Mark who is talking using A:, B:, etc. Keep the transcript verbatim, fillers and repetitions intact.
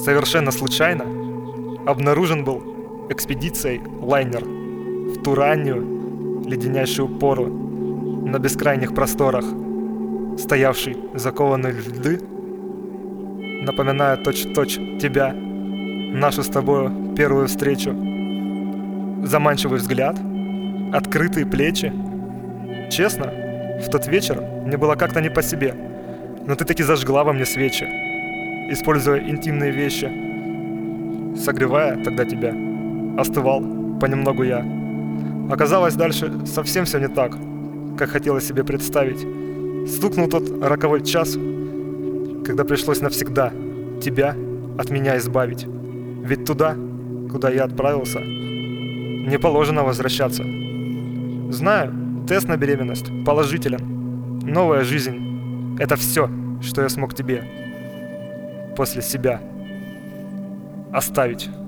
A: Совершенно случайно обнаружен был экспедицией лайнер в ту раннюю леденящую пору на бескрайних просторах, стоявший закованный в льды, напоминая точь-в-точь тебя, нашу с тобою первую встречу. Заманчивый взгляд, открытые плечи. Честно, в тот вечер мне было как-то не по себе, но ты таки зажгла во мне свечи, используя интимные вещи. Согревая тогда тебя, остывал понемногу я. Оказалось, дальше совсем все не так, как хотелось себе представить. Стукнул тот роковой час, когда пришлось навсегда тебя от меня избавить. Ведь туда, куда я отправился, не положено возвращаться. Знаю, тест на беременность положителен. Новая жизнь — это все, что я смог тебе после себя оставить.